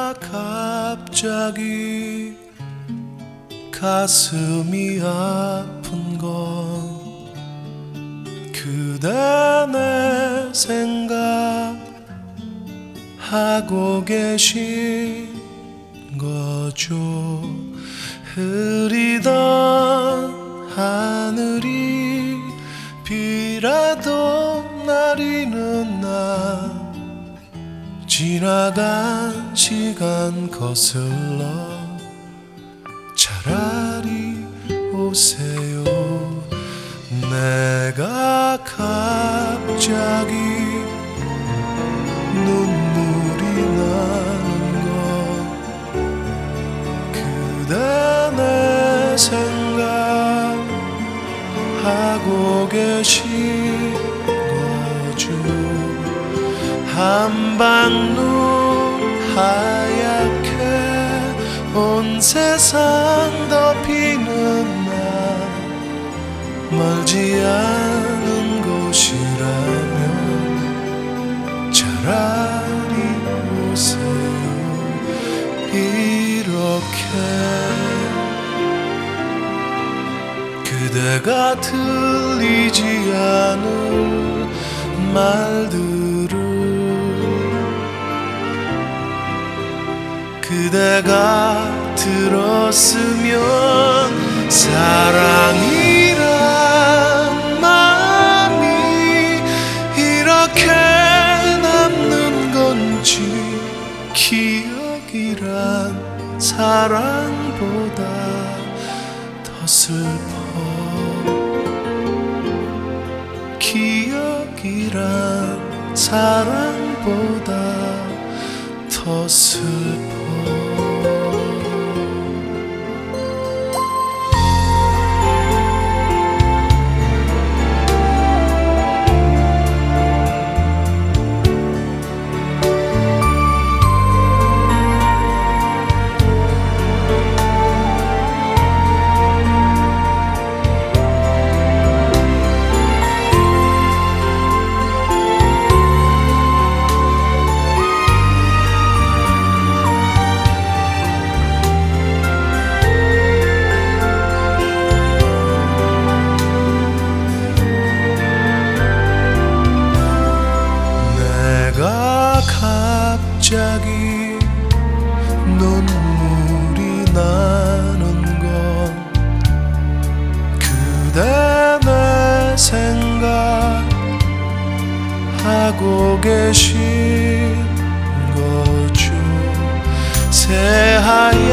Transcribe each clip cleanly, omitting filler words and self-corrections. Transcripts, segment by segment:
내가 갑자기 가슴이 아픈 건 그대 내 생각하고 계신 거죠. 흐리던 하늘이 비라도 내리는 날 지나간 시간 거슬러 차라리 오세요. 내가 갑자기 눈물이 나는 건 그대 내 생각하고 계신 거죠. 한방눈 하얗게 온 세상 덮이는 날 멀지 않은 곳이라면 차라리 오세요. 이렇게 그대가 들리지 않을 말들을 그대가 들었으면 사랑이란 마음이 이렇게 남는 건지 기억이란 사랑보다 더 슬퍼 기억이란 사랑보다 더 슬퍼. 갑자기 눈물이 나는 건 그대 내 생각하고 계신 거죠. 새하얀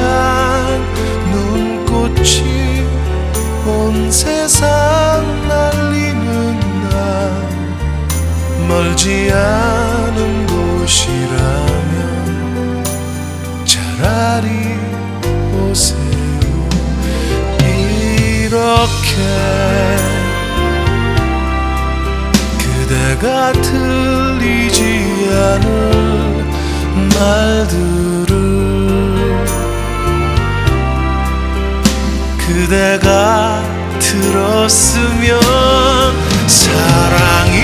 눈꽃이 온 세상 날리는 날 멀지 않은 곳이라면 차라리 오세요. 이렇게 그대가 들리지 않을 말들을 그대가 들었으면 사랑이